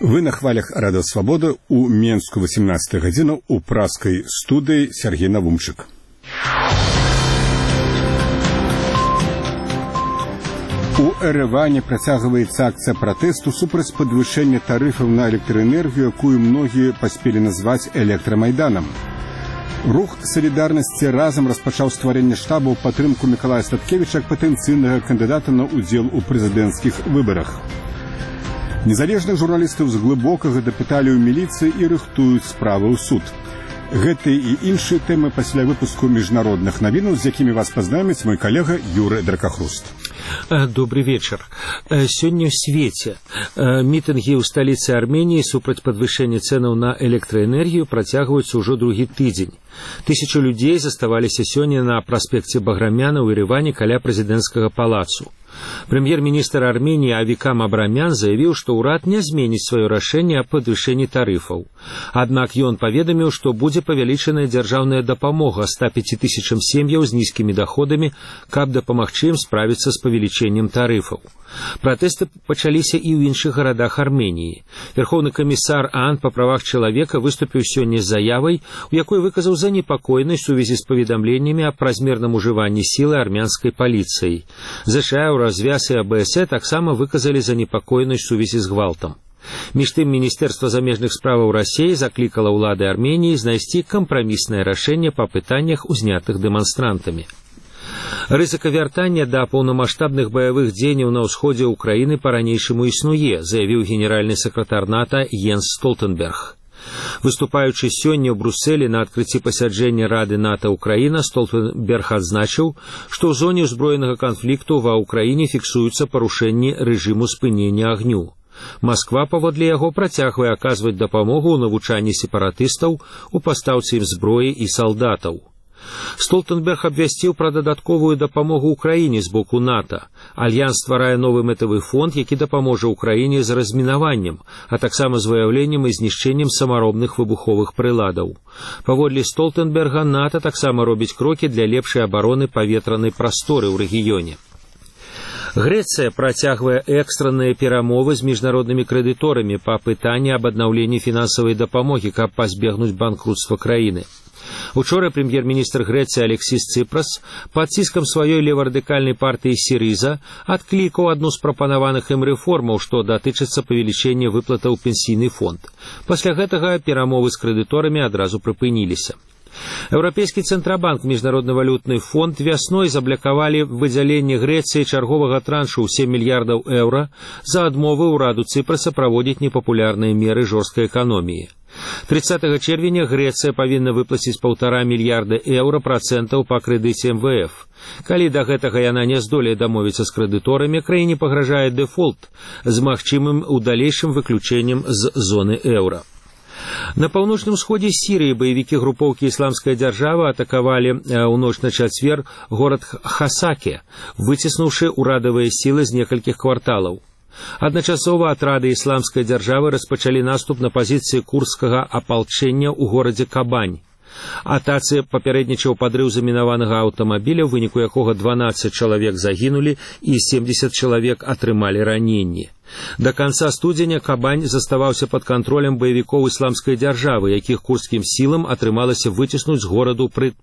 Вы на хвалях Радио Свобода у Менску 18 гадзіну у праскай студыі Сергей Навумчык. У Эреване працягваецца акцыя пратэсту супраць падвышэння тарыфаў на электраэнергію, якую многія паспелі назваць электрамайданам. Рух салідарнасці разам распачаў стварэнне штабу ў падтрымку Мікалая Статкевіча як патэнцыйнага кандыдата на ўдзел у прэзідэнцкіх выбарах. Незалежных журналістаў з глыбокага дапыталі ў міліцыі і рыхтуюць справы ў суд. Гэтыя і іншыя тэмы пасля выпуску міжнародных навінаў, з якімі вас пазнаёміць мой калега Юры Дракахруст. Добрый вечер. Сегодня в свете митинги ў столице Армении супраць падвышэння цэнаў на электраэнергію працягваюцца ўжо другі тыдзень. Тысячу людей заставаліся сёння на праспекце Баграмяна ў Ереване каля прэзідэнцкага палацу. Прэм'ер-міністр Армении Авикам Абрамян заявіў, што ўрад не зменіць сваё рашэнне аб падвышэнні тарыфаў. Аднак ён паведаміў, што будзе павялічаная дзяржаўная дапамога 105 тысячам сем'яў з нізкімі доходамі, каб дапамагчы ім справіцца з павелічэннем тарыфаў. Пратэсты пачаліся і ў іншых гарадах Армении. Верховны камісар ААН па правах чалавека выступіў сёння з заявай, у якой выказаў занепакоенасць у сувязі з паведамленнямі аб празмерным ужыванні сілы армянскай паліцыяй. ЗША ў развяз і АБС таксама выказалі занепакоенасць у сувязі з гвалтам. Між тым, Міністэрства замежных справаў Расіі заклікала ўлады Армении знайсці кампраміснае рашэнне па пытаннях, узнятых дэманстрантамі. Рызыка вяртання да паўнамаштабных баявых дзеянняў на ўсходзе Украіны па-ранейшаму існуе, заявіў генеральны сакратар НАТО Йенс Столтенберг. Выступаючы сёння ў Брусэлі на адкрыцці пасяджэння Рады НАТО Украіна, Столтенберг адзначыў, што ў зоне ўзброенага канфлікту ва Ўкраіне фіксуюцца парушэнні рэжыму спынення агню. Масква, паводле яго, працягвае аказваць дапамогу ў навучанні сепаратыстаў, у пастаўцы ім зброі і салдатаў. Столтенберг абвясціў пра дадатковую дапамогу Украіне з боку НАТО. Альянс стварае новы мэтавы фонд, які дапаможа Украіне з размінаваннем, а таксама з выяўленнем і знішчэннем самаробных выбуховых прыладаў. Паводле Столтенберга, НАТО таксама робіць крокі для лепшай абароны паветранай прасторы ў рэгіёне. Грэцыя працягвае экстранныя перамовы з міжнароднымі крэдыторамі па пытанні аб аднаўленні фінансавай дапамогі, каб пазбегнуць банкрутства краіны. Учора прэм'ер-міністр Грэцыі Алексіс Ципрас пад ціскам сваёй леварадыкальнай партыі Сірыза адклікаў адну з прапанаваных ім рэформаў, што датычыцца павелічэння выплатаў пенсійны фонд. Пасля гэтага перамовы з крэдыторамі адразу прыпыніліся. Еўрапейскі цэнтрабанк, міжнародны валютны фонд вясной заблакавалі выдзяленне Грэцыі чарговага траншу ў 7 мільярдаў еўра за адмовы ўраду Ципраса праводзіць непапулярныя меры жорсткай эканоміі. 30 чэрвеня Грэцыя павінна выплаціць 1,5 мільярда еўра працэнтаў па крэдыце МВФ. Калі да гэтага яна не здолее дамовіцца з крэдыторамі, краіне пагражае дэфолт з магчымым у далейшым выключэннем з зоны еўра. На паўночным усходзе Сірыі баевікі групоўкі «Ісламская дзяржава» атакавалі ў ноч на чацвер горад Хасаке, выціснуўшы ўрадавыя сілы з некалькіх кварталаў. Адначасова атрады ісламскай дзяржавы распачалі наступ на пазіцыі курдскага апалчэння ў горадзе Кабань. Атацы папярэднічаў падрыў замінаванага аўтамабіля, у выніку якога 12 чалавек загінулі і 70 чалавек атрымалі раненні. Да канца студзеня Кабань заставаўся пад кантролем баевікоў ісламскай дзяржавы, якіх курдскім сілам атрымалася выціснуць з гораду пры